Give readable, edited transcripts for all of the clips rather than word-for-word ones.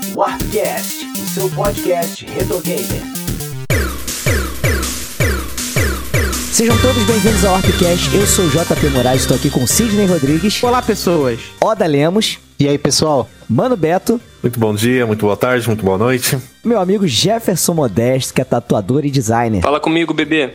Warpcast, o seu podcast retro gamer. Sejam todos bem-vindos ao Warpcast. Eu sou o JP Moraes, estou aqui com Sidney Rodrigues. Olá, pessoas. Oda Lemos. E aí, pessoal? Mano Beto. Muito bom dia, muito boa tarde, muito boa noite. Meu amigo Jefferson Modesto, que é tatuador e designer. Fala comigo, bebê.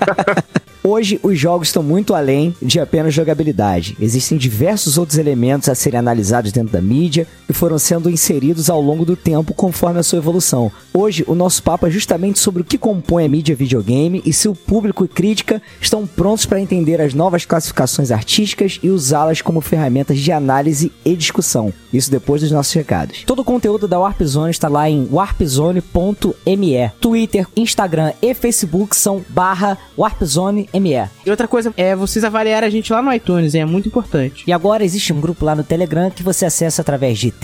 Hoje, os jogos estão muito além de apenas jogabilidade. Existem diversos outros elementos a serem analisados dentro da mídia e foram sendo inseridos ao longo do tempo conforme a sua evolução. Hoje, o nosso papo é justamente sobre o que compõe a mídia videogame e se o público e crítica estão prontos para entender as novas classificações artísticas e usá-las como ferramentas de análise e discussão. Isso depois dos nossos recados. Todo o conteúdo da Warp Zone está lá em warpzone.me. Twitter, Instagram e Facebook são /warpzone.me. E outra coisa é vocês avaliarem a gente lá no iTunes, é muito importante. E agora existe um grupo lá no Telegram que você acessa através de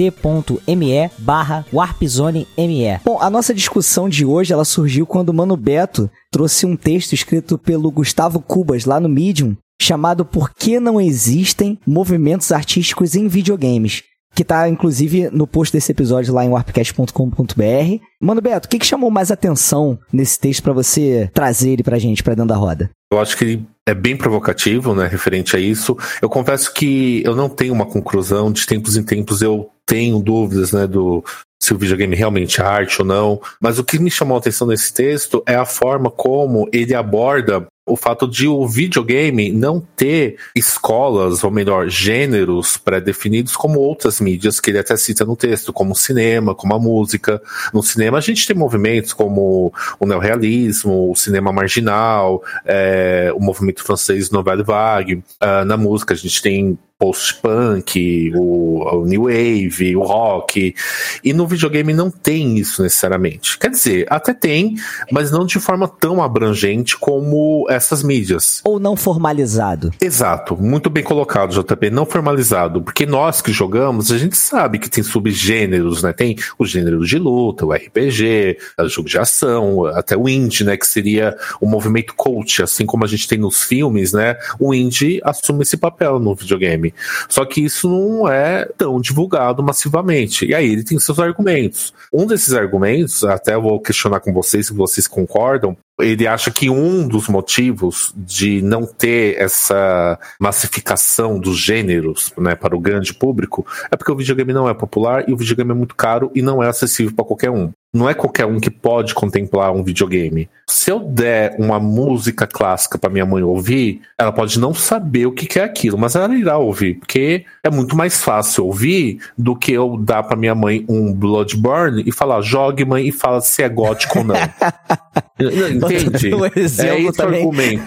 t.me/warpzone.me. Bom, a nossa discussão de hoje ela surgiu quando o Mano Beto trouxe um texto escrito pelo Gustavo Cubas lá no Medium, chamado Por que não existem movimentos artísticos em videogames? Que tá, inclusive, no post desse episódio lá em warpcast.com.br. Mano Beto, o que chamou mais atenção nesse texto pra você trazer ele pra gente, pra dentro da roda? Eu acho que ele é bem provocativo, né, referente a isso. Eu confesso que eu não tenho uma conclusão, de tempos em tempos eu tenho dúvidas, né, se o videogame realmente é arte ou não. Mas o que me chamou a atenção nesse texto é a forma como ele aborda o fato de o videogame não ter escolas, ou melhor, gêneros pré-definidos como outras mídias que ele até cita no texto, como o cinema, como a música. No cinema a gente tem movimentos como o neorrealismo, o cinema marginal, o movimento francês Nouvelle Vague. Na música a gente tem post-punk, o new wave, o rock, e no videogame não tem isso necessariamente. Quer dizer, até tem, mas não de forma tão abrangente como essas mídias. Ou não formalizado. Exato, muito bem colocado, JP, não formalizado, porque nós que jogamos, a gente sabe que tem subgêneros, né? Tem o gênero de luta, o RPG, o jogo de ação, até o indie, né? Que seria o movimento coach, assim como a gente tem nos filmes, né? O indie assume esse papel no videogame. Só que isso não é tão divulgado massivamente. E aí ele tem seus argumentos. Um desses argumentos, até eu vou questionar com vocês se vocês concordam, ele acha que um dos motivos de não ter essa massificação dos gêneros, né, para o grande público é porque o videogame não é popular e o videogame é muito caro e não é acessível para qualquer um. Não é qualquer um que pode contemplar um videogame. Se eu der uma música clássica para minha mãe ouvir, ela pode não saber o que é aquilo, mas ela irá ouvir, porque é muito mais fácil ouvir do que eu dar para minha mãe um Bloodborne e falar, jogue, mãe, e fala se é gótico ou não. Entende? É esse o argumento.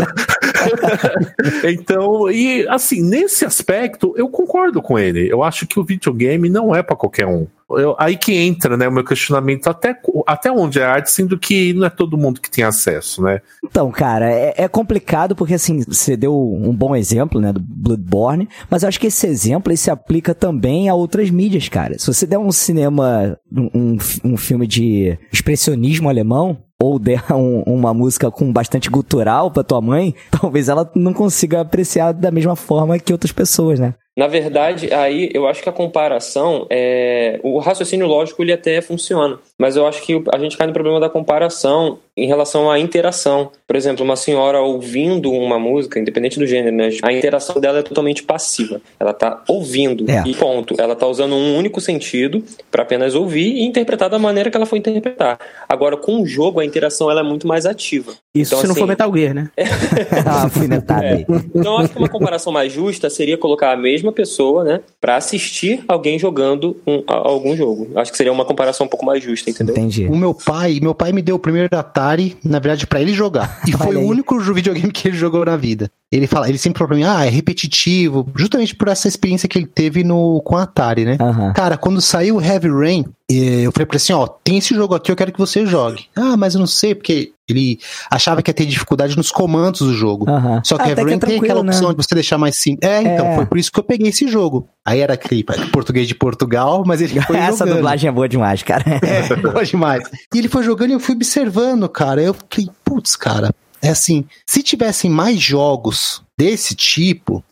Então, e assim, nesse aspecto, eu concordo com ele. Eu acho que o videogame não é para qualquer um. Aí que entra, né, o meu questionamento até onde é arte, sendo que não é todo mundo que tem acesso, né? Então, cara, é complicado porque, assim, você deu um bom exemplo, né, do Bloodborne, mas eu acho que esse exemplo ele se aplica também a outras mídias, cara. Se você der um cinema, um filme de expressionismo alemão, ou der uma música com bastante gutural pra tua mãe, talvez ela não consiga apreciar da mesma forma que outras pessoas, né? Na verdade, aí eu acho que a comparação, o raciocínio lógico ele até funciona, mas eu acho que a gente cai no problema da comparação em relação à interação. Por exemplo, uma senhora ouvindo uma música, independente do gênero, né, a interação dela é totalmente passiva. Ela tá ouvindo e ponto. Ela tá usando um único sentido para apenas ouvir e interpretar da maneira que ela for interpretar. Agora, com o jogo, a interação ela é muito mais ativa. Isso então, se não for Metal Gear, né? Então, eu acho que uma comparação mais justa seria colocar a mesma pessoa, né, para assistir alguém jogando algum jogo. Acho que seria uma comparação um pouco mais justa, entendeu? Entendi. O meu pai me deu o primeiro Atari, na verdade, pra ele jogar. E foi o único videogame que ele jogou na vida. Ele sempre falou pra mim, é repetitivo, justamente por essa experiência que ele teve com a Atari, né? Uhum. Cara, quando saiu o Heavy Rain, eu falei pra ele assim, tem esse jogo aqui, eu quero que você jogue. Mas eu não sei, porque ele achava que ia ter dificuldade nos comandos do jogo. Uhum. Só que Heavy Rain tem aquela opção, né, de você deixar mais simples. Então, foi por isso que eu peguei esse jogo. Aí era aquele português de Portugal, mas ele foi jogando. Essa dublagem é boa demais, cara. Boa demais. E ele foi jogando e eu fui observando, cara. Eu falei, putz, cara, é assim, se tivessem mais jogos desse tipo,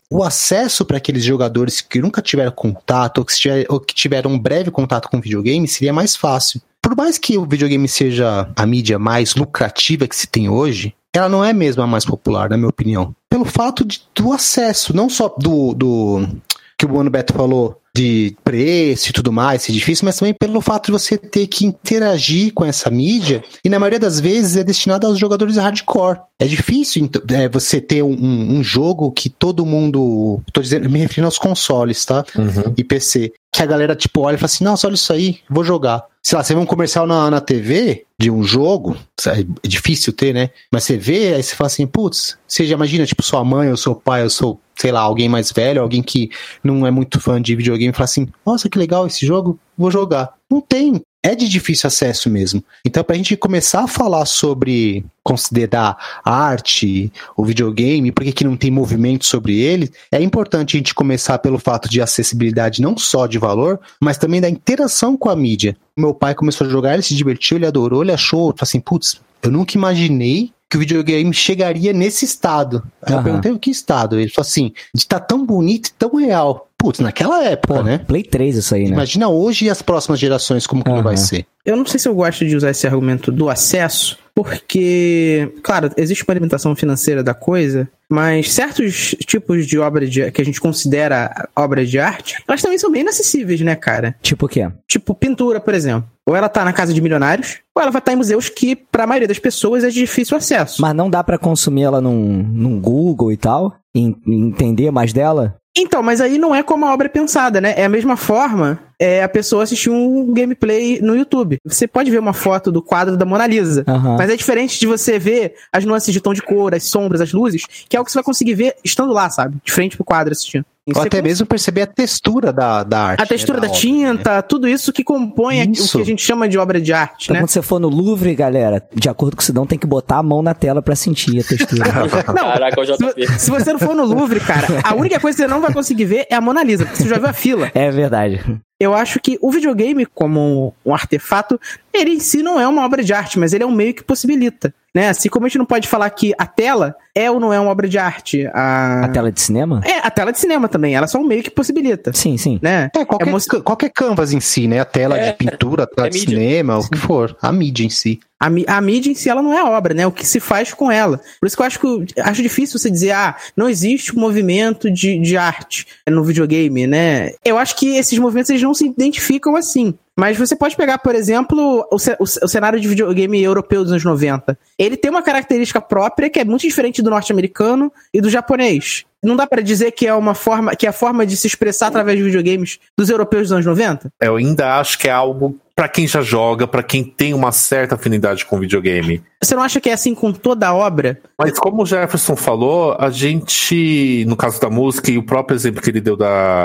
o acesso para aqueles jogadores que nunca tiveram contato ou que tiveram um breve contato com videogame seria mais fácil. Por mais que o videogame seja a mídia mais lucrativa que se tem hoje, ela não é mesmo a mais popular, na minha opinião. Pelo fato do acesso, não só do que o Mano Beto falou, de preço e tudo mais, ser difícil, mas também pelo fato de você ter que interagir com essa mídia, e na maioria das vezes é destinado aos jogadores hardcore. É difícil você ter um jogo que todo mundo, me referindo aos consoles, tá? E PC, que a galera tipo olha e fala assim, nossa, olha isso aí, vou jogar. Sei lá, você vê um comercial na TV de um jogo, é difícil ter, né? Mas você vê, aí você fala assim, putz, você já imagina, tipo, sua mãe ou seu pai, ou seu, sei lá, alguém mais velho, alguém que não é muito fã de videogame, fala assim, nossa, que legal esse jogo, vou jogar. Não tem. É de difícil acesso mesmo. Então, pra gente começar a falar sobre considerar a arte, o videogame, por que não tem movimento sobre ele, é importante a gente começar pelo fato de acessibilidade não só de valor, mas também da interação com a mídia. Meu pai começou a jogar, ele se divertiu, ele adorou, ele achou, assim, putz, eu nunca imaginei que o videogame chegaria nesse estado. Aí eu perguntei, o que estado? Ele falou assim, de estar tão bonito e tão real. Putz, naquela época, né? Play 3 isso aí, né? Imagina hoje e as próximas gerações como que não vai ser. Eu não sei se eu gosto de usar esse argumento do acesso, porque, claro, existe uma limitação financeira da coisa, mas certos tipos de obra que a gente considera obra de arte, elas também são bem inacessíveis, né, cara? Tipo o quê? Tipo pintura, por exemplo. Ou ela tá na casa de milionários, ou ela vai estar em museus que, pra maioria das pessoas, é de difícil acesso. Mas não dá pra consumir ela num Google e tal? E entender mais dela? Então, mas aí não é como a obra é pensada, né? É a mesma forma a pessoa assistir um gameplay no YouTube. Você pode ver uma foto do quadro da Mona Lisa, mas é diferente de você ver as nuances de tom de cor, as sombras, as luzes, que é o que você vai conseguir ver estando lá, sabe? De frente pro quadro assistindo. Ou até mesmo perceber a textura da arte. A textura da tinta, tudo isso que compõe o que a gente chama de obra de arte, então, né? Quando você for no Louvre, galera, de acordo com o Sidão, tem que botar a mão na tela pra sentir a textura. Não, caraca, eu já se você não for no Louvre, cara, a única coisa que você não vai conseguir ver é a Mona Lisa, porque você já viu a fila. É verdade. Eu acho que o videogame, como um artefato, ele em si não é uma obra de arte, mas ele é um meio que possibilita, né? Assim como a gente não pode falar que a tela é ou não é uma obra de arte. A tela de cinema? É, a tela de cinema também, ela é só um meio que possibilita. Sim, sim. Né? Qualquer canvas em si, né? A tela de pintura, a tela de cinema, o que for. A mídia em si. A mídia em si, ela não é obra, né? O que se faz com ela. Por isso que eu acho difícil você dizer, não existe um movimento de arte no videogame, né? Eu acho que esses movimentos, eles não se identificam assim. Mas você pode pegar, por exemplo, o cenário de videogame europeu dos anos 90. Ele tem uma característica própria que é muito diferente do norte-americano e do japonês. Não dá pra dizer que é a forma de se expressar através de videogames dos europeus dos anos 90? Eu ainda acho que é algo pra quem já joga, pra quem tem uma certa afinidade com videogame. Você não acha que é assim com toda a obra? Mas como o Jefferson falou, a gente, no caso da música, e o próprio exemplo que ele deu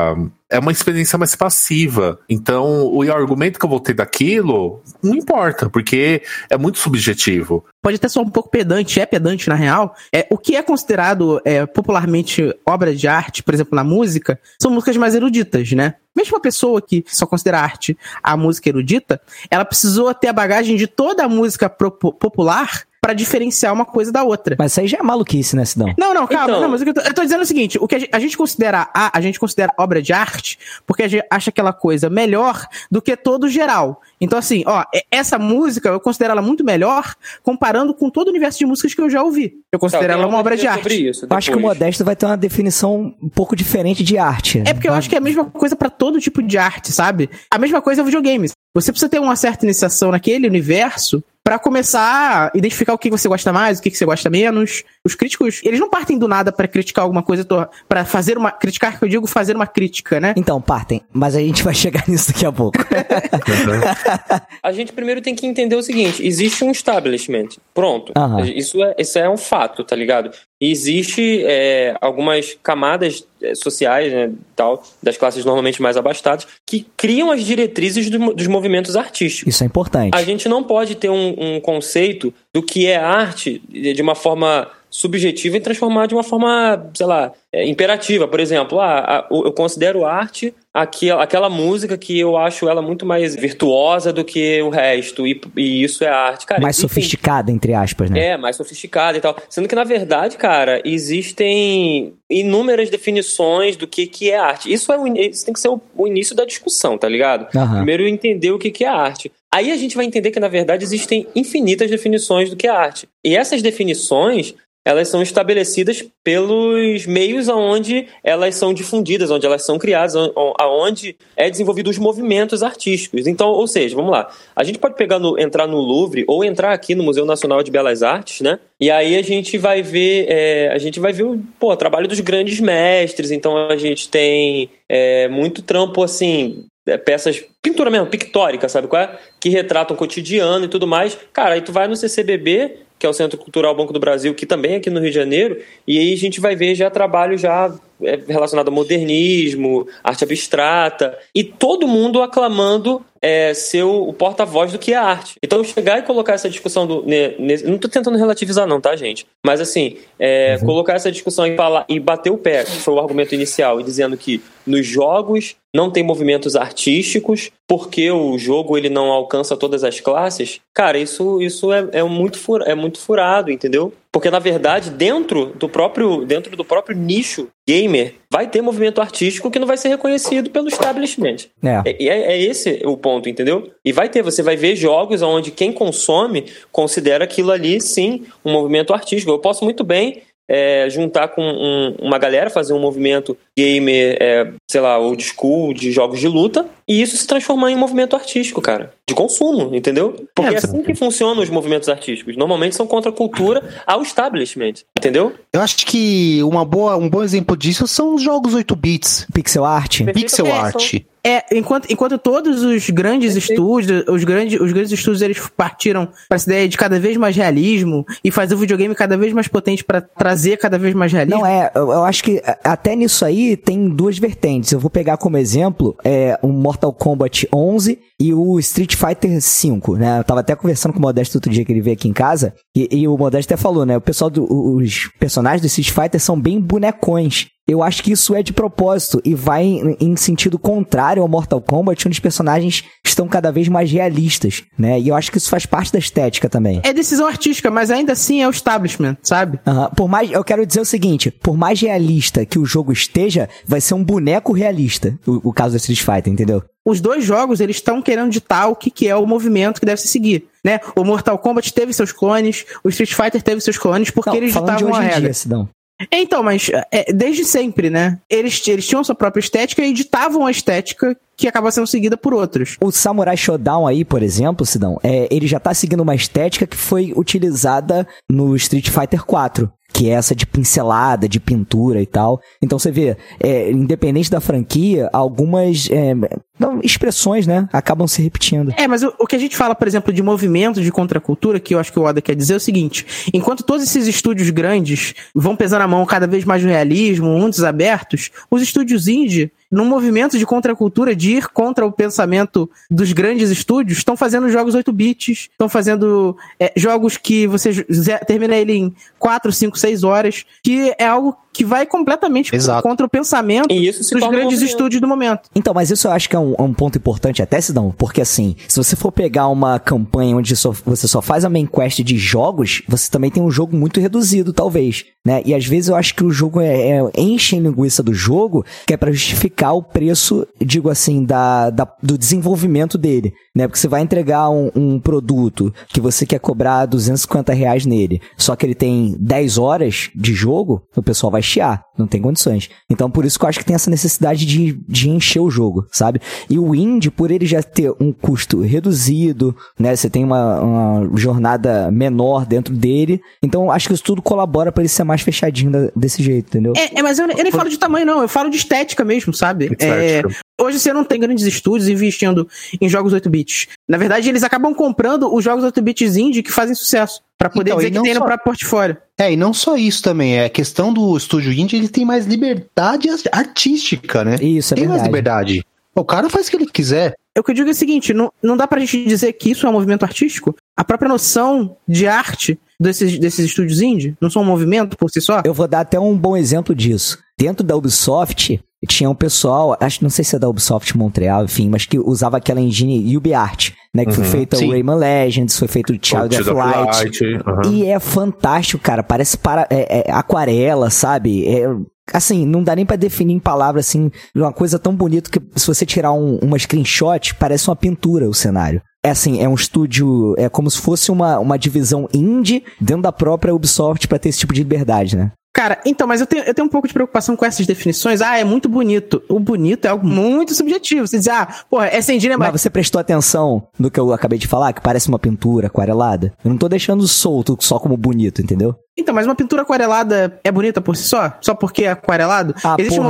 é uma experiência mais passiva. Então, o argumento que eu vou ter daquilo não importa, porque é muito subjetivo. Pode até ser um pouco pedante, é pedante na real. O que é considerado popularmente obra de arte, por exemplo, na música, são músicas mais eruditas, né? Mesmo uma pessoa que só considera arte a música erudita, ela precisou ter a bagagem de toda a música popular pra diferenciar uma coisa da outra. Mas isso aí já é maluquice, né, Sidão? Não, calma. Então... Não, mas eu tô dizendo o seguinte, o que a gente considera obra de arte porque a gente acha aquela coisa melhor do que todo geral. Então, assim, essa música, eu considero ela muito melhor comparando com todo o universo de músicas que eu já ouvi. Eu considero ela uma obra de arte. Eu acho que o Modesto vai ter uma definição um pouco diferente de arte. É porque eu acho que é a mesma coisa pra todo tipo de arte, sabe? A mesma coisa é o videogames. Você precisa ter uma certa iniciação naquele universo pra começar a identificar o que você gosta mais, o que você gosta menos. Os críticos, eles não partem do nada pra criticar alguma coisa, pra fazer criticar, que eu digo fazer uma crítica, né? Então, partem, mas a gente vai chegar nisso daqui a pouco. A gente primeiro tem que entender o seguinte, existe um establishment, pronto. Isso é um fato, tá ligado? E existe algumas camadas sociais, né, tal, das classes normalmente mais abastadas, que criam as diretrizes dos movimentos artísticos. Isso é importante. A gente não pode ter um conceito do que é arte de uma forma subjetiva e transformar de uma forma, sei lá, imperativa. Por exemplo, eu considero arte aquela música que eu acho ela muito mais virtuosa do que o resto, e isso é arte. Cara, mais sofisticada, entre aspas, né? Mais sofisticada e tal. Sendo que, na verdade, cara, existem inúmeras definições do que é arte. Isso tem que ser o início da discussão, tá ligado? Uhum. Primeiro entender o que é arte. Aí a gente vai entender que, na verdade, existem infinitas definições do que é arte. E essas definições, elas são estabelecidas pelos meios onde elas são difundidas, onde elas são criadas, onde é desenvolvido os movimentos artísticos. Então, ou seja, vamos lá, a gente pode entrar no Louvre ou entrar aqui no Museu Nacional de Belas Artes, né? E aí a gente vai ver, o trabalho dos grandes mestres. Então a gente tem muito trampo, assim, peças, pintura mesmo, pictórica, sabe qual é? Que retratam o cotidiano e tudo mais. Cara, aí tu vai no CCBB, que é o Centro Cultural Banco do Brasil, que também é aqui no Rio de Janeiro, e aí a gente vai ver já trabalho relacionado ao modernismo, arte abstrata, e todo mundo aclamando ser o porta-voz do que é arte. Então, chegar e colocar essa discussão não tô tentando relativizar não, tá, gente? Mas, assim, colocar essa discussão e bater o pé, que foi o argumento inicial, e dizendo que nos jogos não tem movimentos artísticos, porque o jogo ele não alcança todas as classes, cara, isso é muito furado, entendeu? Porque, na verdade, dentro do próprio nicho gamer, vai ter movimento artístico que não vai ser reconhecido pelo establishment. É esse o ponto, entendeu? E você vai ver jogos onde quem consome considera aquilo ali, sim, um movimento artístico. Eu posso muito bem juntar com uma galera, fazer um movimento gamer, sei lá, old school, de jogos de luta, e isso se transformar em um movimento artístico, cara, de consumo, entendeu? Porque é assim que funcionam os movimentos artísticos. Normalmente são contra a cultura ao establishment, entendeu? Eu acho que um bom exemplo disso são os jogos 8 bits. Pixel art. Pixel art. Enquanto todos os grandes estúdios, os grandes estúdios, eles partiram para essa ideia de cada vez mais realismo e fazer o videogame cada vez mais potente para trazer cada vez mais realismo. Eu acho que até nisso aí tem duas vertentes. Eu vou pegar como exemplo o Mortal Kombat 11 e o Street Fighter V, né? Eu tava até conversando com o Modesto outro dia que ele veio aqui em casa e o Modesto até falou, né? O pessoal os personagens do Street Fighter são bem bonecões. Eu acho que isso é de propósito e vai em sentido contrário ao Mortal Kombat, onde os personagens estão cada vez mais realistas, né? E eu acho que isso faz parte da estética também. É decisão artística, mas ainda assim é o establishment, sabe? Eu quero dizer o seguinte, por mais realista que o jogo esteja, vai ser um boneco realista, o caso do Street Fighter, entendeu? Os dois jogos, eles estão querendo ditar o que é o movimento que deve se seguir, né? O Mortal Kombat teve seus clones, o Street Fighter teve seus clones, porque eles ditavam a regra. Então, mas desde sempre, né? Eles tinham sua própria estética e ditavam a estética que acaba sendo seguida por outros. O Samurai Shodown aí, por exemplo, Sidão, ele já tá seguindo uma estética que foi utilizada no Street Fighter 4. Que é essa de pincelada, de pintura e tal. Então você vê, independente da franquia, algumas expressões, né, acabam se repetindo. Mas o que a gente fala, por exemplo, de movimento de contracultura, que eu acho que o Oda quer dizer é o seguinte: enquanto todos esses estúdios grandes vão pesando a mão cada vez mais no realismo, mundos abertos, os estúdios indie, num movimento de contracultura, de ir contra o pensamento dos grandes estúdios, estão fazendo jogos 8 bits, estão fazendo jogos que você termina ele em 4, 5, 6 horas, que é algo que vai completamente contra o pensamento dos grandes estúdios do momento. Então, mas isso eu acho que é um ponto importante até, Sidão, porque assim, se você for pegar uma campanha onde você só faz a main quest de jogos, você também tem um jogo muito reduzido, talvez, né? E às vezes eu acho que o jogo enche a linguiça do jogo, que é pra justificar o preço, digo assim, do desenvolvimento dele, né? Porque você vai entregar um produto que você quer cobrar R$250 nele, só que ele tem 10 horas de jogo, o pessoal vai chiar, não tem condições. Então por isso que eu acho que tem essa necessidade de encher o jogo, sabe? E o indie, por ele já ter um custo reduzido, né? Você tem uma jornada menor dentro dele, então acho que isso tudo colabora pra ele ser mais fechadinho desse jeito, entendeu? Mas eu nem falo de tamanho não, eu falo de estética mesmo, sabe? Hoje você não tem grandes estúdios investindo em jogos 8 bits. Na verdade, eles acabam comprando os jogos 8 bits indie que fazem sucesso, pra poder dizer que tem no próprio portfólio. E não só isso também, a questão do estúdio indie, ele tem mais liberdade artística, né? Isso, tem mais liberdade. O cara faz o que ele quiser. O que eu digo é o seguinte, não dá pra gente dizer que isso é um movimento artístico. a própria noção de arte desses estúdios indie? Não são um movimento por si só? Eu vou dar até um bom exemplo disso. Dentro da Ubisoft, tinha um pessoal, não sei se é da Ubisoft Montreal, enfim, mas que usava aquela engine UbiArt, né? Que foi feita o Rayman Legends, foi feito o Child of Light. E é fantástico, cara. Parece aquarela, sabe? Assim, não dá nem pra definir em palavras, assim, uma coisa tão bonita que se você tirar uma screenshot, parece uma pintura o cenário. É assim, é um estúdio, é como se fosse uma divisão indie dentro da própria Ubisoft pra ter esse tipo de liberdade, né? Cara, então, mas eu tenho um pouco de preocupação com essas definições. É muito bonito. O bonito é algo muito subjetivo. Você diz, porra, essa engine é mais... Mas você prestou atenção no que eu acabei de falar, que parece uma pintura aquarelada? Eu não tô deixando solto só como bonito, entendeu? Então, mas uma pintura aquarelada é bonita por si só? Só porque é aquarelado? Existe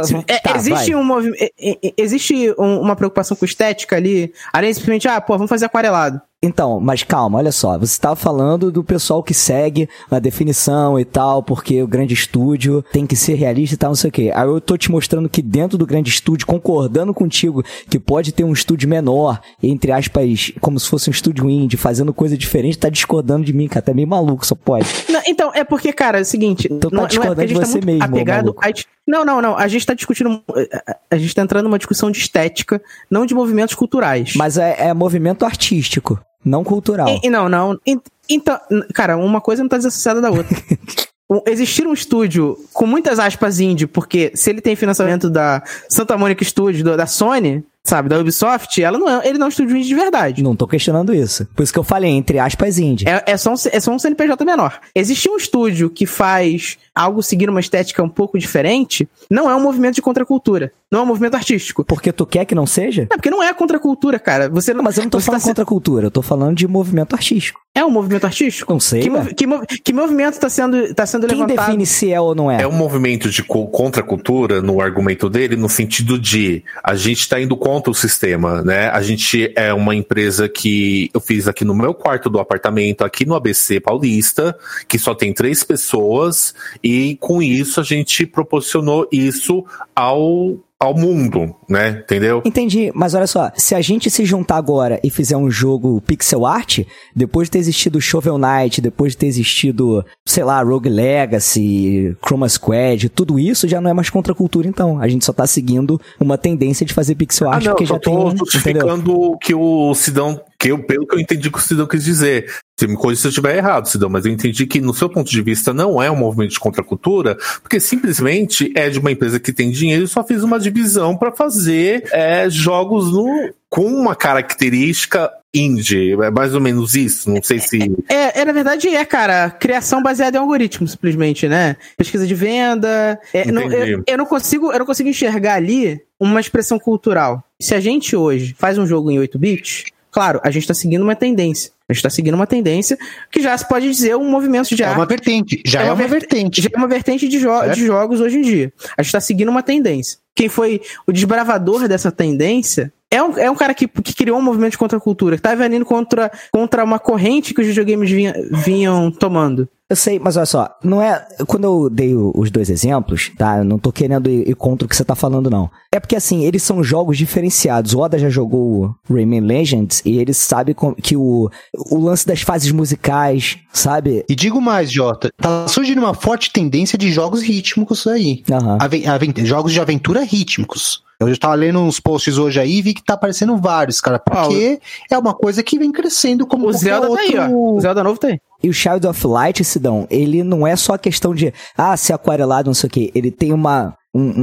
existe uma preocupação com estética ali, além de simplesmente, vamos fazer aquarelado. Então, mas calma, olha só, você estava falando do pessoal que segue a definição e tal, porque o grande estúdio tem que ser realista e tal, não sei o quê. Aí eu tô te mostrando que dentro do grande estúdio, concordando contigo, que pode ter um estúdio menor, entre aspas, como se fosse um estúdio indie, fazendo coisa diferente, tá discordando de mim, cara, tá meio maluco, só pode. Não, então, é porque, cara, é o seguinte... Então tá discordando de você mesmo, apegado Não, a gente tá discutindo... A gente tá entrando numa discussão de estética, não de movimentos culturais. Mas é movimento artístico, não cultural. Não. Então, cara, uma coisa não tá desassociada da outra. Existir um estúdio com muitas aspas indie, porque se ele tem financiamento da Santa Mônica Studios, da Sony, sabe, da Ubisoft, ele não é um estúdio indie de verdade. Não tô questionando isso. Por isso que eu falei, entre aspas, indie. É só um CNPJ menor. Existir um estúdio que faz algo seguir uma estética um pouco diferente, não é um movimento de contracultura. Não é um movimento artístico. Porque tu quer que não seja? Não, porque não é contracultura, cara. Mas eu não tô falando contracultura, eu tô falando de movimento artístico. É um movimento artístico? Não sei. Que movimento tá sendo levantado? Quem define se é ou não é? É um movimento de contracultura, no argumento dele, no sentido de a gente tá indo contra o sistema, né? A gente é uma empresa que eu fiz aqui no meu quarto do apartamento, aqui no ABC Paulista, que só tem 3 pessoas, e com isso a gente proporcionou isso ao mundo, né? Entendeu? Entendi, mas olha só, se a gente se juntar agora e fizer um jogo pixel art, depois de ter existido Shovel Knight, depois de ter existido, sei lá, Rogue Legacy, Chroma Squad, tudo isso já não é mais contracultura, então. A gente só tá seguindo uma tendência de fazer pixel art, porque já tem... Eu tô justificando o que o Sidão, pelo que eu entendi que o Sidão quis dizer. Você me corrija se eu estiver errado, Sidão, mas eu entendi que, no seu ponto de vista, não é um movimento de contracultura, porque simplesmente é de uma empresa que tem dinheiro e só fez uma divisão para fazer jogos com uma característica indie. É mais ou menos isso, não sei se... Na verdade, cara, criação baseada em algoritmos, simplesmente, né? Pesquisa de venda... Eu não consigo enxergar ali uma expressão cultural. Se a gente hoje faz um jogo em 8 bits, claro, a gente tá seguindo uma tendência. A gente tá seguindo uma tendência que já se pode dizer um movimento de arte. É uma vertente. Já é uma vertente de jogos hoje em dia. A gente tá seguindo uma tendência. Quem foi o desbravador dessa tendência é um cara que criou um movimento de contracultura, que tá indo contra uma corrente que os videogames vinham tomando. Eu sei, mas olha só, não é... Quando eu dei os 2 exemplos, tá? Eu não tô querendo ir contra o que você tá falando, não. É porque, assim, eles são jogos diferenciados. O Oda já jogou Rayman Legends e ele sabe que o lance das fases musicais, sabe? E digo mais, Jota, tá surgindo uma forte tendência de jogos rítmicos aí. Jogos de aventura rítmicos. Eu já tava lendo uns posts hoje aí e vi que tá aparecendo vários, cara, porque é uma coisa que vem crescendo como o Zelda outro... tá aí, ó. O Zelda novo tá aí. E o Child of Light, Sidão, ele não é só questão de, ser aquarelado, não sei o quê. Ele tem uma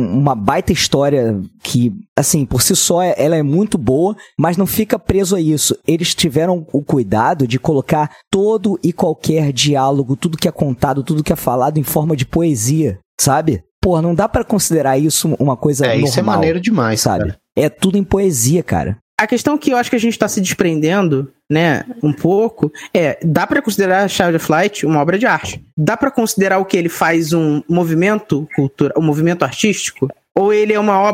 baita história que, assim, por si só, ela é muito boa, mas não fica preso a isso. Eles tiveram o cuidado de colocar todo e qualquer diálogo, tudo que é contado, tudo que é falado em forma de poesia, sabe? Pô, não dá pra considerar isso uma coisa normal. Isso é maneiro demais, sabe? Cara. É tudo em poesia, cara. A questão que eu acho que a gente tá se desprendendo, né, um pouco, dá pra considerar Child of Light uma obra de arte? Dá pra considerar o que ele faz um movimento cultural, um movimento artístico? Ou ele é uma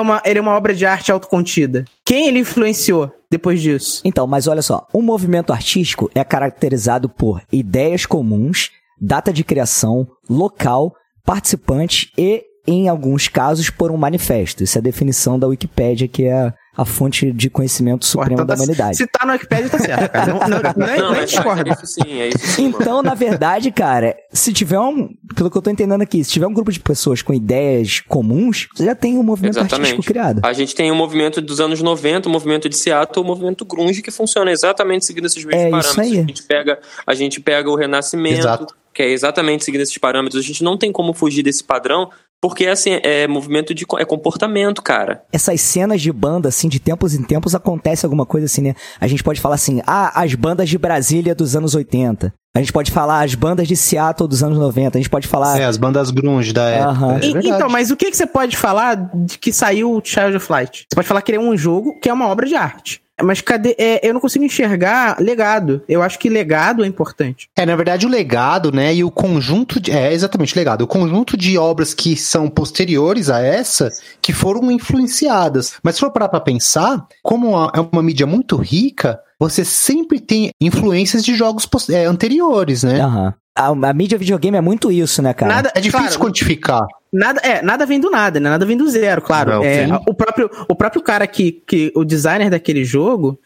obra de arte autocontida? Quem ele influenciou depois disso? Então, mas olha só, um movimento artístico é caracterizado por ideias comuns, data de criação, local, participantes e, em alguns casos, por um manifesto. Isso é a definição da Wikipédia, que é a fonte de conhecimento supremo da humanidade. Se tá no Wikipedia, tá certo, cara. Não discordo. É isso sim. Então, na verdade, cara, se tiver pelo que eu tô entendendo aqui, se tiver um grupo de pessoas com ideias comuns, você já tem um movimento artístico criado. A gente tem o movimento dos anos 90, o movimento de Seattle, o movimento grunge, que funciona exatamente seguindo esses mesmos parâmetros. Isso aí. A gente pega o Renascimento, Exato. Que é exatamente seguindo esses parâmetros. A gente não tem como fugir desse padrão, porque assim, é movimento é comportamento, cara. Essas cenas de banda, assim, de tempos em tempos acontece alguma coisa assim, né? A gente pode falar assim, as bandas de Brasília dos anos 80. A gente pode falar as bandas de Seattle dos anos 90. A gente pode falar... as bandas grunge da época. Então, mas o que você pode falar de que saiu o Child of Light? Você pode falar que ele é um jogo que é uma obra de arte. Mas cadê? Eu não consigo enxergar legado. Eu acho que legado é importante. Na verdade, o legado, né, e o conjunto exatamente, legado. O conjunto de obras que são posteriores a essa, que foram influenciadas. Mas se for parar pra pensar, como é uma mídia muito rica, você sempre tem influências de jogos anteriores, né? A mídia videogame é muito isso, né, cara? É difícil quantificar. Nada vem do nada, né? Nada vem do zero, claro. Não, o próprio cara que o designer daquele jogo,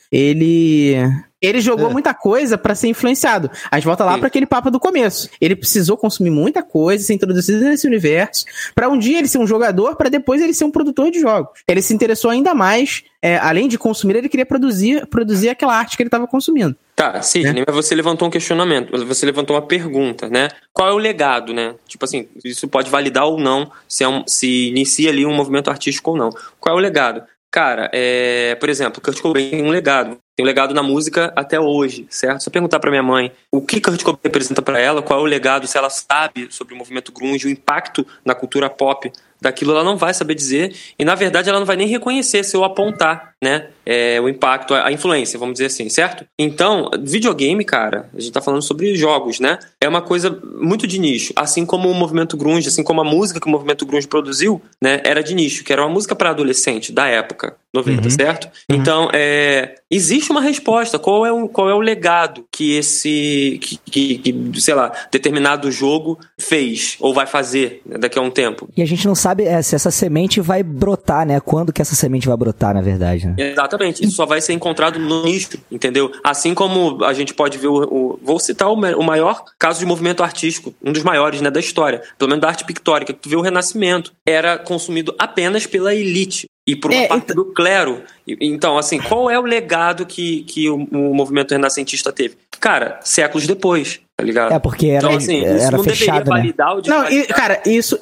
ele jogou muita coisa pra ser influenciado. A gente volta lá pra aquele papo do começo. Ele precisou consumir muita coisa, ser introduzido nesse universo, pra um dia ele ser um jogador, pra depois ele ser um produtor de jogos. Ele se interessou ainda mais, além de consumir, ele queria produzir aquela arte que ele estava consumindo. Tá, Sidney, mas você levantou um questionamento, você levantou uma pergunta, né? Qual é o legado, né? Tipo assim, isso pode validar ou não, se inicia ali um movimento artístico ou não. Qual é o legado? Cara, por exemplo, Kurt Cobain tem um legado. Tem um legado na música até hoje, certo? Se eu perguntar pra minha mãe o que Kurt Cobain representa pra ela, qual é o legado, se ela sabe sobre o movimento grunge, o impacto na cultura pop daquilo, ela não vai saber dizer, e na verdade ela não vai nem reconhecer se eu apontar, né, o impacto, a influência, vamos dizer assim, certo? Então, videogame, cara, a gente tá falando sobre jogos, né, é uma coisa muito de nicho, assim como o movimento grunge, assim como a música que o movimento grunge produziu, né, era de nicho, que era uma música para adolescente da época, 90, certo? Então, existe uma resposta, qual é o legado que sei lá, determinado jogo fez, ou vai fazer, né, daqui a um tempo. E a gente não sabe se essa semente vai brotar, né? Quando que essa semente vai brotar, na verdade, né? Exatamente. Isso só vai ser encontrado no nicho, entendeu? Assim como a gente pode ver vou citar o maior caso de movimento artístico, um dos maiores, né, da história, pelo menos da arte pictórica, que tu vê o Renascimento. Era consumido apenas pela elite e por uma parte do clero. Então, assim, qual é o legado que o movimento renascentista teve? Cara, séculos depois, tá ligado? Porque era, então, assim, era não fechado, deveria validar o cara, isso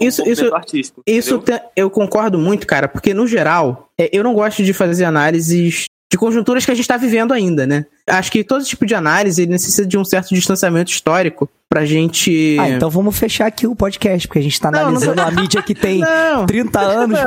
eu concordo muito, cara, porque no geral, eu não gosto de fazer análises de conjunturas que a gente tá vivendo ainda, né? Acho que todo tipo de análise ele necessita de um certo distanciamento histórico pra gente... então vamos fechar aqui o podcast, porque a gente tá analisando a mídia que tem 30 anos,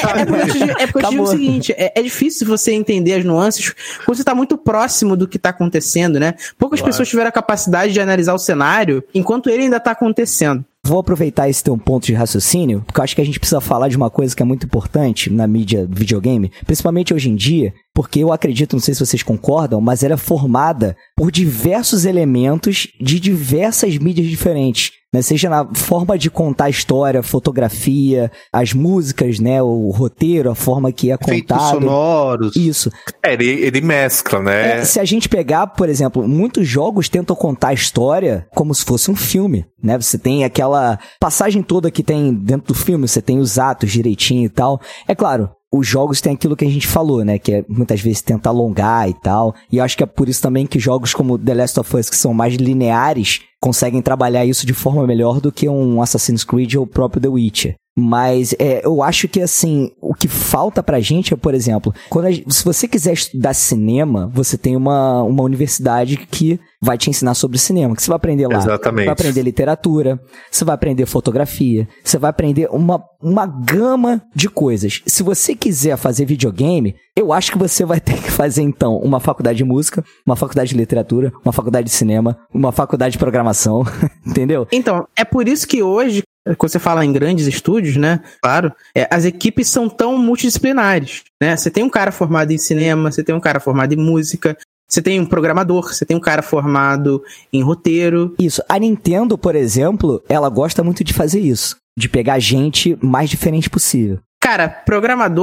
pô. É porque eu digo o seguinte, é difícil você entender as nuances quando você tá muito próximo do que tá acontecendo, né? Poucas pessoas tiveram a capacidade de analisar o cenário enquanto ele ainda tá acontecendo. Vou aproveitar esse teu ponto de raciocínio, porque eu acho que a gente precisa falar de uma coisa que é muito importante na mídia videogame, principalmente hoje em dia, porque eu acredito, não sei se vocês concordam, mas ela é formada por diversos elementos de diversas mídias diferentes, né? Seja na forma de contar a história, fotografia, as músicas, né? O roteiro, a forma que é contado. Efeitos sonoros. Isso. Ele mescla, né? Se a gente pegar, por exemplo, muitos jogos tentam contar a história como se fosse um filme, né? Você tem aquela passagem toda que tem dentro do filme, você tem os atos direitinho e tal. É claro, os jogos têm aquilo que a gente falou, né? Que é muitas vezes tenta alongar e tal. E eu acho que é por isso também que jogos como The Last of Us, que são mais lineares, conseguem trabalhar isso de forma melhor do que um Assassin's Creed ou o próprio The Witcher. Mas eu acho que, assim, o que falta pra gente é, por exemplo, se você quiser estudar cinema, você tem uma universidade que vai te ensinar sobre cinema, que você vai aprender lá. Exatamente. Vai aprender literatura, você vai aprender fotografia, você vai aprender uma gama de coisas. Se você quiser fazer videogame, eu acho que você vai ter que fazer, então, uma faculdade de música, uma faculdade de literatura, uma faculdade de cinema, uma faculdade de programação, entendeu? Então, é por isso que hoje, quando você fala em grandes estúdios, né, claro, as equipes são tão multidisciplinares, né? Você tem um cara formado em cinema, você tem um cara formado em música, você tem um programador, você tem um cara formado em roteiro. Isso. A Nintendo, por exemplo, ela gosta muito de fazer isso, de pegar gente mais diferente possível. Cara, programador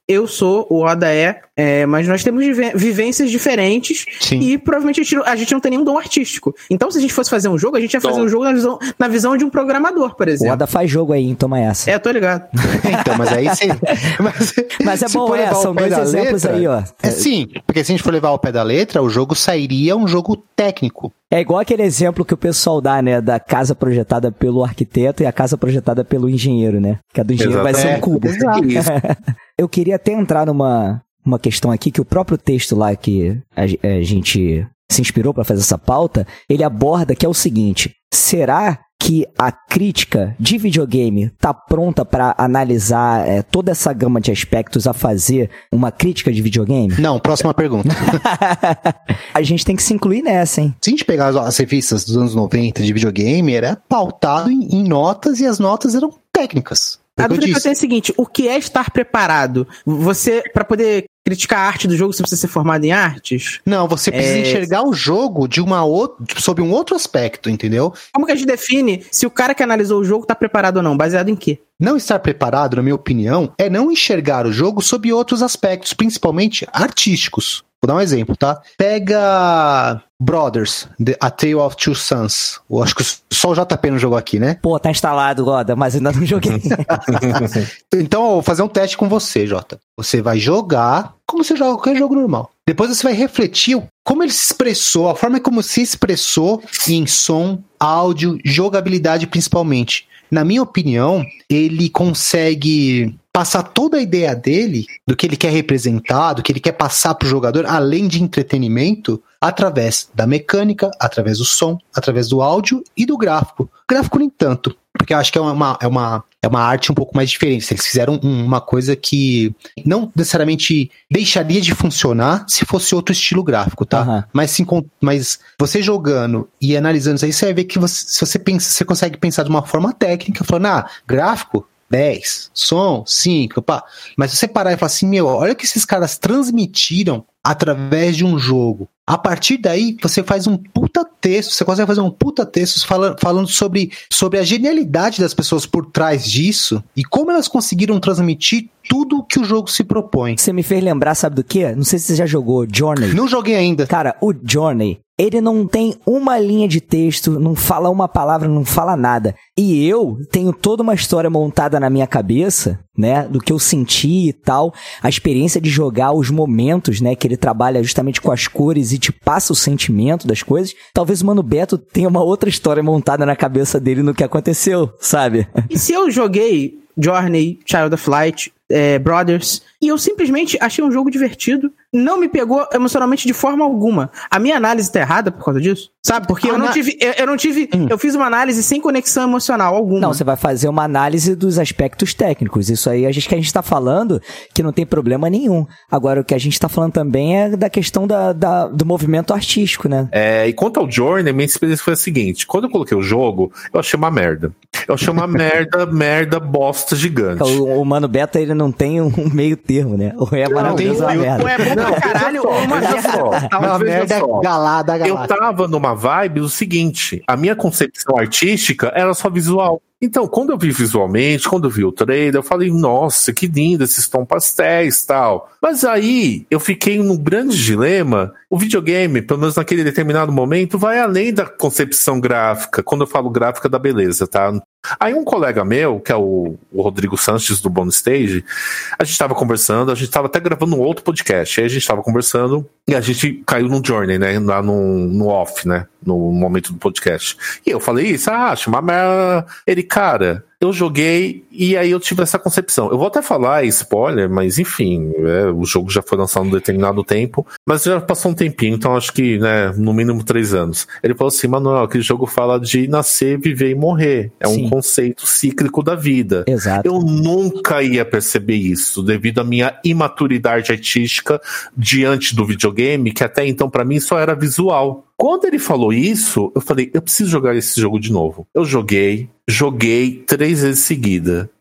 eu sou, o Oda mas nós temos vivências diferentes. Sim. E provavelmente a gente não tem nenhum dom artístico. Então, se a gente fosse fazer um jogo, a gente ia fazer um jogo na visão de um programador, por exemplo. O Oda faz jogo aí, hein? Toma essa. Tô ligado. Então, mas aí sim. Mas é bom, são dois exemplos aí, ó. Sim, porque se a gente for levar ao pé da letra, o jogo sairia um jogo técnico. É igual aquele exemplo que o pessoal dá, né? Da casa projetada pelo arquiteto e a casa projetada pelo engenheiro, né? Que a do engenheiro vai ser um cubo. Eu queria até entrar numa questão aqui que o próprio texto lá que a gente se inspirou para fazer essa pauta, ele aborda, que é o seguinte: será que a crítica de videogame tá pronta para analisar toda essa gama de aspectos a fazer uma crítica de videogame? Não, próxima pergunta. A gente tem que se incluir nessa, hein? Se a gente pegar as revistas dos anos 90 de videogame, era pautado em notas e as notas eram técnicas. A dúvida que eu tenho é a seguinte: o que é estar preparado? Você, pra poder criticar a arte do jogo, você precisa ser formado em artes? Não, você precisa enxergar o jogo sob um outro aspecto, entendeu? Como que a gente define se o cara que analisou o jogo tá preparado ou não? Baseado em quê? Não estar preparado, na minha opinião, é não enxergar o jogo sob outros aspectos, principalmente artísticos. Vou dar um exemplo, tá? Pega Brothers, A Tale of Two Sons. Eu acho que só o JP não jogou aqui, né? Pô, tá instalado, Roda, mas ainda não joguei. Então, eu vou fazer um teste com você, Jota. Você vai jogar como você joga qualquer jogo normal. Depois você vai refletir como ele se expressou, a forma como se expressou em som, áudio, jogabilidade principalmente. Na minha opinião, ele consegue passar toda a ideia dele, do que ele quer representar, do que ele quer passar pro jogador, além de entretenimento, através da mecânica, através do som, através do áudio e do gráfico. O gráfico nem tanto, porque eu acho que é uma arte um pouco mais diferente. Eles fizeram uma coisa que não necessariamente deixaria de funcionar se fosse outro estilo gráfico, tá? Uhum. Mas você jogando e analisando isso aí, você vai ver que você consegue pensar de uma forma técnica, falando, gráfico, 10, som, 5, pá. Mas se você parar e falar assim, olha o que esses caras transmitiram através de um jogo. A partir daí, você faz um puta texto, você consegue fazer um puta texto falando sobre a genialidade das pessoas por trás disso e como elas conseguiram transmitir tudo o que o jogo se propõe. Você me fez lembrar, sabe do quê? Não sei se você já jogou Journey. Não joguei ainda. Cara, o Journey, ele não tem uma linha de texto, não fala uma palavra, não fala nada. E eu tenho toda uma história montada na minha cabeça, né, do que eu senti e tal, a experiência de jogar, os momentos, né, que ele trabalha justamente com as cores e te passa o sentimento das coisas. Talvez o Mano Beto tenha uma outra história montada na cabeça dele no que aconteceu, sabe? E se eu joguei Journey, Child of Light, Brothers, e eu simplesmente achei um jogo divertido, não me pegou emocionalmente de forma alguma. A minha análise tá errada por causa disso? Sabe? Porque eu não tive eu fiz uma análise sem conexão emocional alguma. Não, você vai fazer uma análise dos aspectos técnicos. Isso aí que a gente tá falando que não tem problema nenhum. Agora, o que a gente tá falando também é da questão do movimento artístico, né? E quanto ao Journey, minha experiência foi a seguinte: quando eu coloquei o jogo, eu achei uma merda. Eu achei uma merda, bosta gigante. O Mano Beto, ele não tem um meio termo, né? Ou é maravilhoso ou é merda. Ou é bom pra caralho, ou uma merda galada. Eu tava numa vibe do seguinte: a minha concepção artística era só visual. Então, quando eu vi visualmente, quando eu vi o trailer, eu falei, nossa, que lindo esses tons pastéis e tal. Mas aí, eu fiquei num grande dilema. O videogame, pelo menos naquele determinado momento, vai além da concepção gráfica. Quando eu falo gráfica, da beleza, tá? Aí um colega meu, que é o Rodrigo Sanches, do Bonus Stage, a gente tava conversando, a gente tava até gravando um outro podcast, aí a gente tava conversando e a gente caiu no Journey, né, lá no off, né, no momento do podcast. E eu falei isso, chama merda. Ele, cara, eu joguei e aí eu tive essa concepção. Eu vou até falar spoiler, mas enfim, o jogo já foi lançado em um determinado tempo, mas já passou um tempinho, então acho que, né, no mínimo 3 anos. Ele falou assim, Manuel, aquele jogo fala de nascer, viver e morrer. É um conceito cíclico da vida. Exato. Eu nunca ia perceber isso, devido à minha imaturidade artística diante do videogame, que até então pra mim só era visual. Quando ele falou isso, eu falei, eu preciso jogar esse jogo de novo. Eu joguei 3 vezes seguida.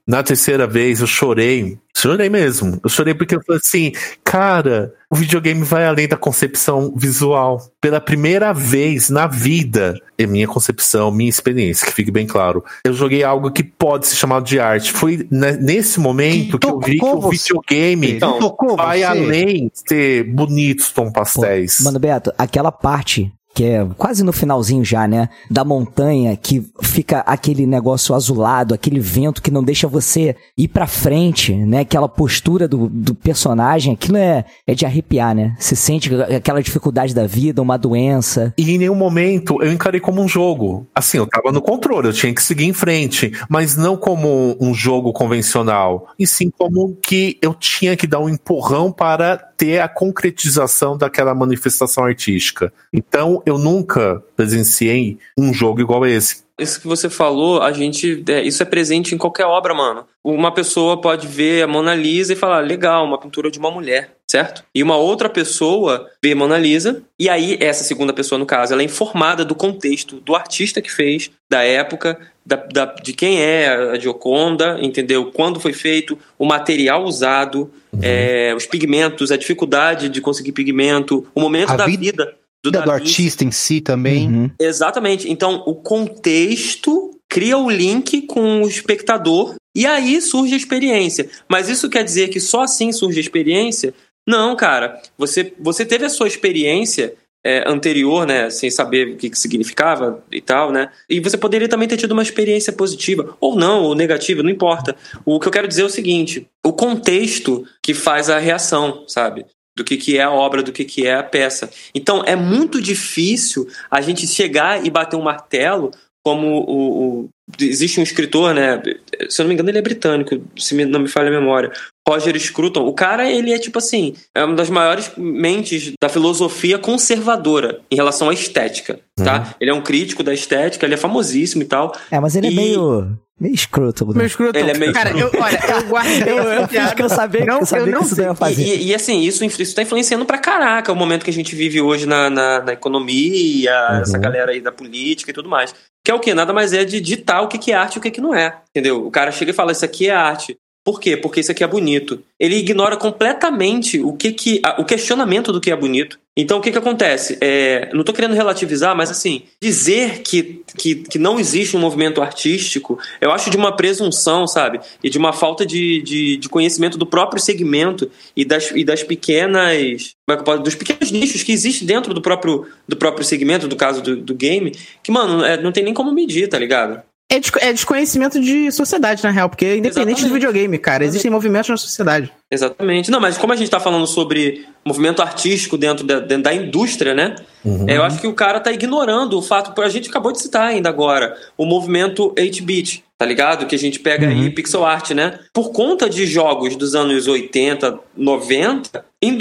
Na terceira vez eu chorei mesmo. Eu chorei porque eu falei assim, cara, o videogame vai além da concepção visual. Pela primeira vez na vida, é minha concepção, minha experiência, que fique bem claro. Eu joguei algo que pode ser chamado de arte. Foi nesse momento que eu vi que o videogame vai além de ter bonitos tom pastéis. Mano, Beto, aquela parte que é quase no finalzinho já, né? Da montanha, que fica aquele negócio azulado, aquele vento que não deixa você ir pra frente, né? Aquela postura do personagem, aquilo é de arrepiar, né? Você sente aquela dificuldade da vida, uma doença. E em nenhum momento eu encarei como um jogo. Assim, eu tava no controle, eu tinha que seguir em frente, mas não como um jogo convencional, e sim como que eu tinha que dar um empurrão para ter a concretização daquela manifestação artística. Então, eu nunca presenciei um jogo igual a esse. Isso que você falou, isso é presente em qualquer obra, mano. Uma pessoa pode ver a Mona Lisa e falar, legal, uma pintura de uma mulher, certo? E uma outra pessoa vê a Mona Lisa, e aí essa segunda pessoa, no caso, ela é informada do contexto do artista que fez, da época, de quem é a Gioconda, entendeu? Quando foi feito, o material usado, os pigmentos, a dificuldade de conseguir pigmento, o momento da vida do artista em si também. Exatamente. Então, o contexto cria o link com o espectador e aí surge a experiência. Mas isso quer dizer que só assim surge a experiência? Não, cara. Você teve a sua experiência anterior, né, sem saber o que significava e tal, né? E você poderia também ter tido uma experiência positiva, ou não, ou negativa, não importa. O que eu quero dizer é o seguinte, o contexto que faz a reação, sabe? Do que é a obra, do que é a peça. Então, é muito difícil a gente chegar e bater um martelo como existe um escritor, né? Se eu não me engano, ele é britânico, se não me falha a memória. Roger Scruton. O cara, ele é tipo assim, é uma das maiores mentes da filosofia conservadora em relação à estética, tá? Ele é um crítico da estética, ele é famosíssimo e tal. Mas ele é meio escroto. Meio escroto. Ele é meio cara, eu guardei eu fiz que eu sabia que isso daí ia fazer. E assim, isso tá influenciando pra caraca o momento que a gente vive hoje na economia, essa galera aí da política e tudo mais. Que é o quê? Nada mais é de ditar o que é arte e o que não é. Entendeu? O cara chega e fala, isso aqui é arte. Por quê? Porque isso aqui é bonito. Ele ignora completamente o questionamento do que é bonito. Então, o que acontece? Não estou querendo relativizar, mas assim, dizer que não existe um movimento artístico, eu acho de uma presunção, sabe? E de uma falta de conhecimento do próprio segmento e das pequenas... dos pequenos nichos que existem dentro do próprio segmento, do caso do game, que, mano, não tem nem como medir, tá ligado? É desconhecimento de sociedade, na real, porque independente do videogame, cara, existem movimentos na sociedade. Exatamente. Não, mas como a gente tá falando sobre movimento artístico dentro da indústria, né? Eu acho que o cara tá ignorando o fato, a gente acabou de citar ainda agora, o movimento 8-bit, tá ligado? Que a gente pega aí pixel art, né? Por conta de jogos dos anos 80, 90, em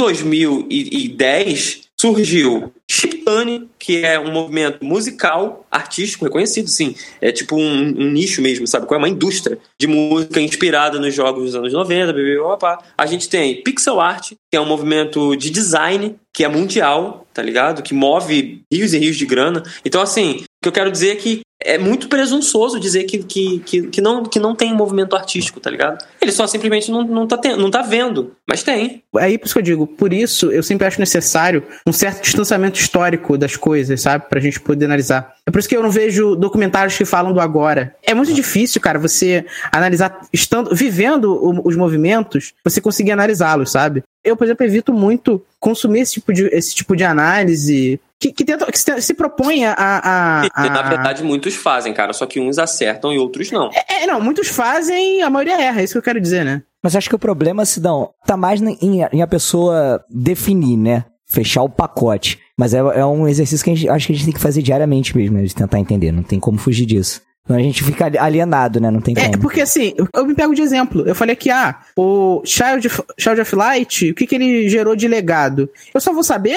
2010... surgiu chiptune, que é um movimento musical, artístico, reconhecido, sim. É tipo um nicho mesmo, sabe? Qual é uma indústria de música inspirada nos jogos dos anos 90, A gente tem pixel art, que é um movimento de design, que é mundial, tá ligado? Que move rios e rios de grana. Então, assim, o que eu quero dizer é que é muito presunçoso dizer que não tem movimento artístico, tá ligado? Ele só simplesmente não tá vendo, mas tem. Aí, por isso que eu digo, por isso eu sempre acho necessário um certo distanciamento histórico das coisas, sabe? Pra gente poder analisar. É por isso que eu não vejo documentários que falam do agora. É muito difícil, cara, você analisar, vivendo os movimentos, você conseguir analisá-los, sabe? Eu, por exemplo, evito muito consumir esse tipo de análise que se propõe Na verdade, muitos fazem, cara, só que uns acertam e outros não. Não, muitos fazem, a maioria erra, é isso que eu quero dizer, né? Mas acho que o problema, Sidão, tá mais em a pessoa definir, né? Fechar o pacote. Mas é um exercício que acho que a gente tem que fazer diariamente mesmo, né? De tentar entender, não tem como fugir disso. Então a gente fica alienado, né? Não tem como. Porque assim, eu me pego de exemplo. Eu falei que, o Child of Light, o que ele gerou de legado? Eu só vou saber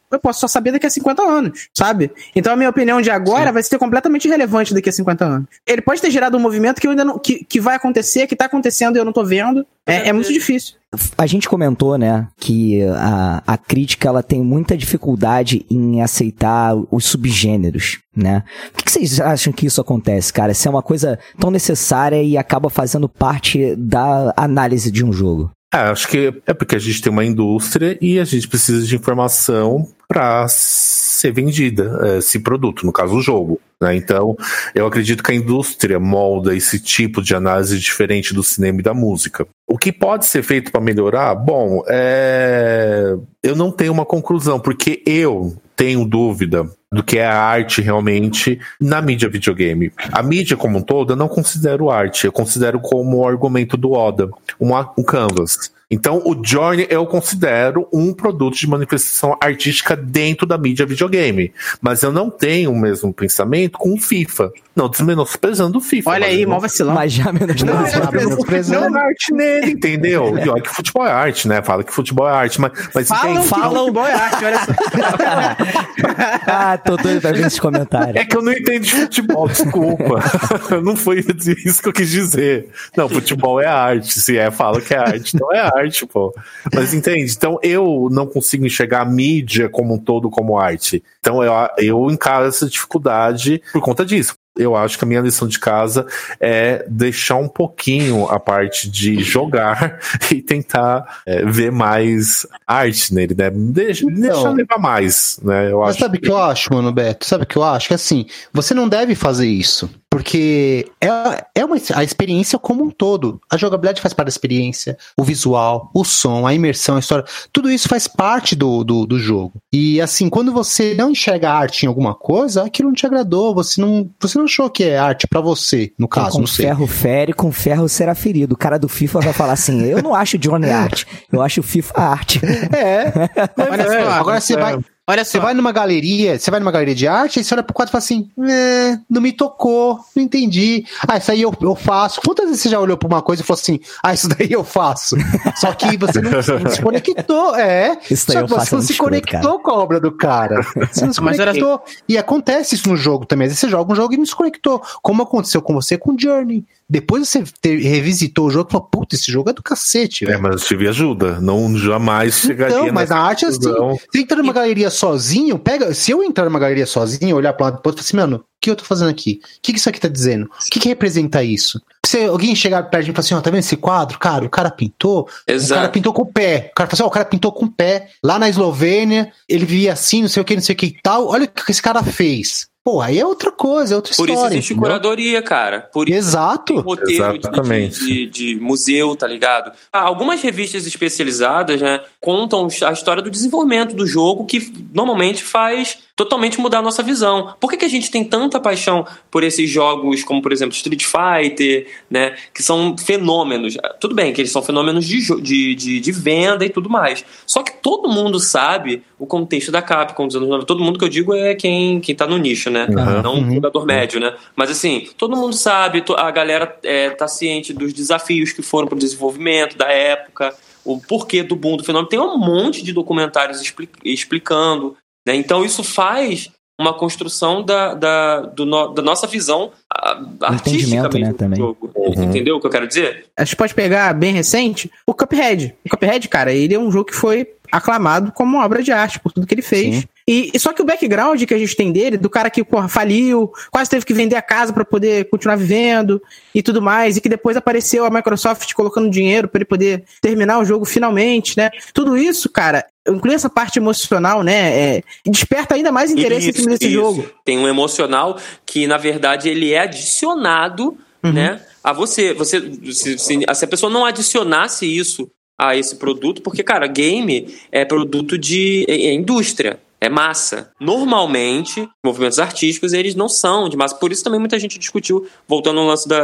eu posso só saber daqui a 50 anos, sabe? Então a minha opinião de agora vai ser completamente irrelevante daqui a 50 anos. Ele pode ter gerado um movimento que eu ainda não, que vai acontecer, que tá acontecendo e eu não tô vendo. É muito difícil. A gente comentou, né, que a crítica ela tem muita dificuldade em aceitar os subgêneros, né? Por que vocês acham que isso acontece, cara? Se é uma coisa tão necessária e acaba fazendo parte da análise de um jogo. Acho que é porque a gente tem uma indústria e a gente precisa de informação para ser vendida, esse produto, no caso o jogo, né? Então, eu acredito que a indústria molda esse tipo de análise diferente do cinema e da música. O que pode ser feito para melhorar? Bom, eu não tenho uma conclusão, porque eu tenho dúvida do que é a arte realmente na mídia videogame. A mídia como um todo eu não considero arte, eu considero como o argumento do Oda, um canvas. Então o Journey eu considero um produto de manifestação artística dentro da mídia videogame, mas eu não tenho o mesmo pensamento com o FIFA. Não desmenosprezando o FIFA. Olha aí, mó vacilão. Mas já menosprezando. Não é arte nele, entendeu? E olha que futebol é arte, né? Fala que futebol é arte, mas Falam futebol é arte, olha só. Tô doido pra ver esses comentários. É que eu não entendo de futebol, desculpa. Não foi isso que eu quis dizer. Não, futebol é arte. Se fala que é arte, então é arte, pô. Mas entende? Então eu não consigo enxergar a mídia como um todo como arte. Então eu encaro essa dificuldade por conta disso. Eu acho que a minha lição de casa é deixar um pouquinho a parte de jogar e tentar ver mais arte nele, né? Deixa levar mais, né? Mas sabe o que eu acho, mano, Beto? Sabe o que eu acho? Que assim, você não deve fazer isso. Porque a experiência como um todo. A jogabilidade faz parte da experiência, o visual, o som, a imersão, a história. Tudo isso faz parte do jogo. E assim, quando você não enxerga arte em alguma coisa, aquilo não te agradou, você não achou que é arte pra você, no caso, não sei. Com ferro fere, com ferro será ferido. O cara do FIFA vai falar assim, eu não acho Journey arte, eu acho o FIFA arte. Olha só, agora você vai... Olha só. Você vai numa galeria de arte, aí você olha pro quadro e fala assim, não me tocou, não entendi. Isso aí eu faço. Quantas vezes você já olhou pra uma coisa e falou assim, isso daí eu faço? Só que você não se conectou, Isso daí você não se conectou com a obra do cara. Você não se conectou. E acontece isso no jogo também. Às vezes você joga um jogo e não se conectou. Como aconteceu com você com Journey. Depois você revisitou o jogo e falou, puta, esse jogo é do cacete, velho. Mas eu tive ajuda. Não jamais chegaria. Não, mas na arte é assim. Você entra numa galeria sozinho, se eu entrar numa galeria sozinho, olhar pra lá depois e falar assim, mano, o que eu tô fazendo aqui? O que isso aqui tá dizendo? O que representa isso? Se alguém chegar perto de mim e falar assim, tá vendo esse quadro? Cara, o cara pintou. Exato. O cara pintou com o pé. O cara fala assim, o cara pintou com o pé. Lá na Eslovênia, ele vivia assim, não sei o que e tal. Olha o que esse cara fez. Pô, aí é outra coisa, é outra história. Por isso existe curadoria, cara. Por isso Exato. tem roteiro de museu, tá ligado? Algumas revistas especializadas, né, contam a história do desenvolvimento do jogo, que normalmente faz totalmente mudar a nossa visão. Por que a gente tem tanta paixão por esses jogos, como, por exemplo, Street Fighter, né, que são fenômenos? Tudo bem que eles são fenômenos de venda e tudo mais. Só que todo mundo sabe o contexto da Capcom dos anos 90. Todo mundo que eu digo é quem tá no nicho, né? Não um jogador médio, né? Mas assim, todo mundo sabe, a galera tá ciente dos desafios que foram pro desenvolvimento da época, o porquê do boom do fenômeno. Tem um monte de documentários explicando, né? Então isso faz uma construção da nossa visão artística mesmo, né, também. Do jogo. Entendeu o que eu quero dizer? A gente pode pegar bem recente o Cuphead. O Cuphead, cara, ele é um jogo que foi aclamado como uma obra de arte por tudo que ele fez. Sim. E só que o background que a gente tem dele, do cara que, faliu, quase teve que vender a casa pra poder continuar vivendo e tudo mais, e que depois apareceu a Microsoft colocando dinheiro pra ele poder terminar o jogo finalmente, né? Tudo isso, cara, inclui essa parte emocional, né? Desperta ainda mais interesse em cima desse jogo. Tem um emocional que, na verdade, ele é adicionado, né, a você. Se a pessoa não adicionasse isso a esse produto, porque, cara, game é produto é indústria. É massa. Normalmente, movimentos artísticos, eles não são de massa. Por isso também muita gente discutiu, voltando ao lance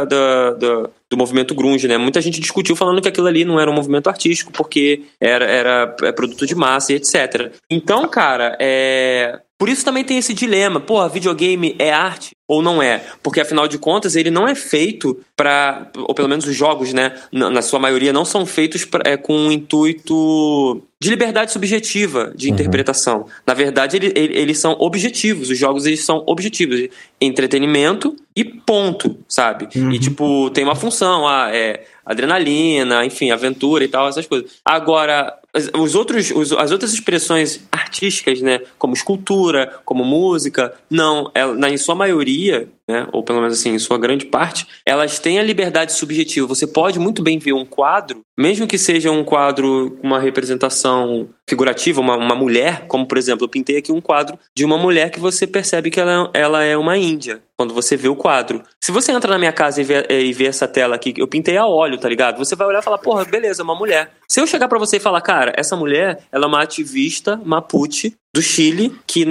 do movimento grunge, né? Muita gente discutiu falando que aquilo ali não era um movimento artístico, porque era produto de massa e etc. Então, cara, Por isso também tem esse dilema. Pô, videogame é arte ou não é? Porque, afinal de contas, ele não é feito pra... Ou pelo menos os jogos, né? Na sua maioria, não são feitos com um intuito de liberdade subjetiva de interpretação. Na verdade, eles são objetivos. Os jogos, eles são objetivos. Entretenimento e ponto, sabe? E, tipo, tem uma função. Adrenalina, enfim, aventura e tal, essas coisas. Agora, as outras expressões artísticas, né? Como escultura, como música, não. Em sua maioria, né, ou pelo menos assim, em sua grande parte, elas têm a liberdade subjetiva. Você pode muito bem ver um quadro, mesmo que seja um quadro com uma representação figurativa, uma mulher, como por exemplo, eu pintei aqui um quadro de uma mulher que você percebe que ela é uma índia, quando você vê o quadro. Se você entra na minha casa e vê essa tela aqui, eu pintei a óleo, tá ligado? Você vai olhar e falar, porra, beleza, é uma mulher. Se eu chegar pra você e falar, cara, essa mulher, ela é uma ativista mapuche do Chile, que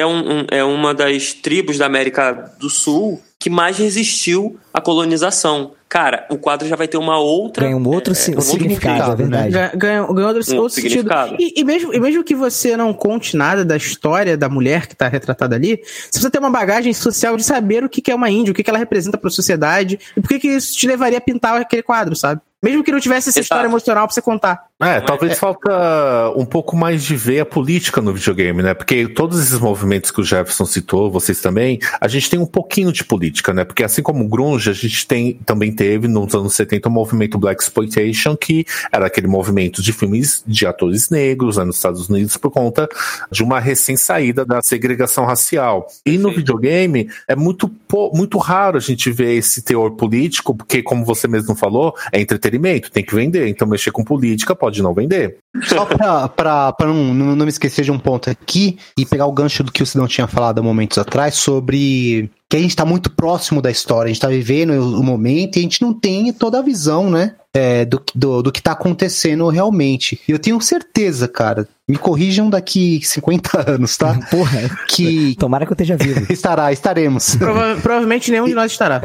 é uma das tribos da América do Sul que mais resistiu à colonização. Cara, o quadro já vai ter uma outra... Ganha um outro significado, é verdade. Ganha outro significado. E mesmo que você não conte nada da história da mulher que está retratada ali, se você tem uma bagagem social de saber o que é uma índia, o que ela representa para a sociedade, e por que isso te levaria a pintar aquele quadro, sabe? Mesmo que não tivesse essa história emocional pra você contar. Talvez falta um pouco mais de ver a política no videogame, né? Porque todos esses movimentos que o Jefferson citou, vocês também, a gente tem um pouquinho de política, né? Porque assim como o grunge, a gente também teve nos anos 70 o movimento Blaxploitation, que era aquele movimento de filmes de atores negros, né, nos Estados Unidos, por conta de uma recém-saída da segregação racial. E no videogame é muito raro a gente ver esse teor político, porque como você mesmo falou, é entretenimento, tem que vender, então mexer com política pode não vender. Só pra não me esquecer de um ponto aqui e pegar o gancho do que o Sidão tinha falado há momentos atrás sobre que a gente tá muito próximo da história, a gente tá vivendo o momento e a gente não tem toda a visão, né, do que tá acontecendo realmente. E eu tenho certeza, cara, me corrijam daqui 50 anos, tá? Porra, tomara que eu esteja vivo. Estaremos. Provavelmente nenhum de nós estará.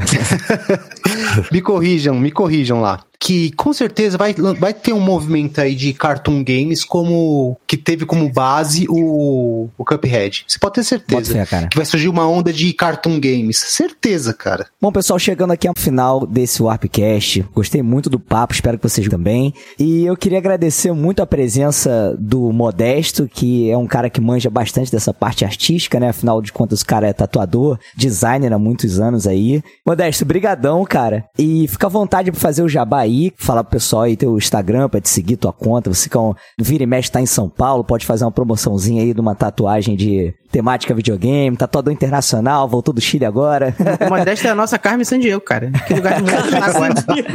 Me corrijam lá. Que com certeza vai ter um movimento aí de cartoon games que teve como base o Cuphead. Você pode ter certeza que vai surgir uma onda de cartoon games. Certeza, cara. Bom, pessoal, chegando aqui ao final desse Warpcast, gostei muito do papo, espero que vocês também. E eu queria agradecer muito a presença do Modesto, que é um cara que manja bastante dessa parte artística, né? Afinal de contas, o cara é tatuador, designer há muitos anos aí. Modesto, brigadão, cara. E fica à vontade pra fazer o jabá aí, falar pro pessoal aí teu Instagram pra te seguir, tua conta. Você que vira e mexe tá em São Paulo, pode fazer uma promoçãozinha aí de uma tatuagem de temática videogame, tatuador internacional, voltou do Chile agora. O Modesto é a nossa Carmen Sandiego, cara. Que lugar de mulher tá agora.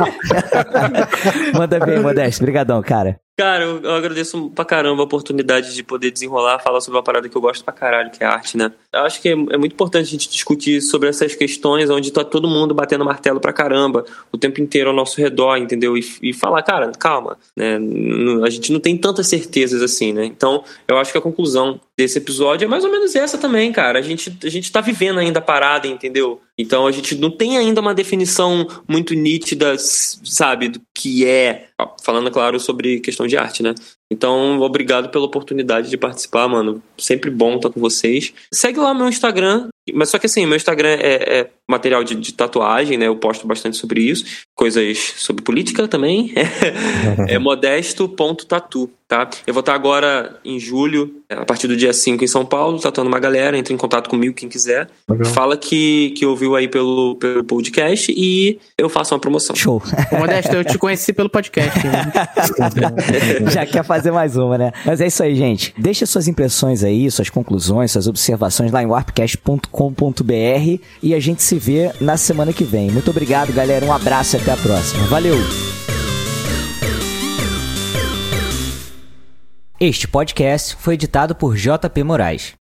Manda bem, Modesto. Brigadão, cara. Cara, eu agradeço pra caramba a oportunidade de poder desenrolar, falar sobre uma parada que eu gosto pra caralho, que é arte, né? Eu acho que é muito importante a gente discutir sobre essas questões onde tá todo mundo batendo martelo pra caramba o tempo inteiro ao nosso redor, entendeu? E falar, cara, calma, né? A gente não tem tantas certezas assim, né? Então, eu acho que a conclusão desse episódio é mais ou menos essa também, cara. A gente tá vivendo ainda a parada, entendeu? Então a gente não tem ainda uma definição muito nítida, sabe, do que é, falando, claro, sobre questão de arte, né? Então, obrigado pela oportunidade de participar, mano. Sempre bom estar com vocês. Segue lá meu Instagram, mas só que assim, meu Instagram é material de tatuagem, né? Eu posto bastante sobre isso, coisas sobre política também. É modesto.tatu, tá? Eu vou estar agora em julho, a partir do dia 5 em São Paulo, tatuando uma galera. Entre em contato comigo, quem quiser. Fala que ouviu aí pelo podcast e eu faço uma promoção. Show. Modesto, eu te conheci pelo podcast. Né? Já quer fazer mais uma, né? Mas é isso aí, gente. Deixa suas impressões aí, suas conclusões, suas observações lá em warpcast.com.br e a gente se vê na semana que vem. Muito obrigado, galera. Um abraço e até a próxima. Valeu! Este podcast foi editado por JP Moraes.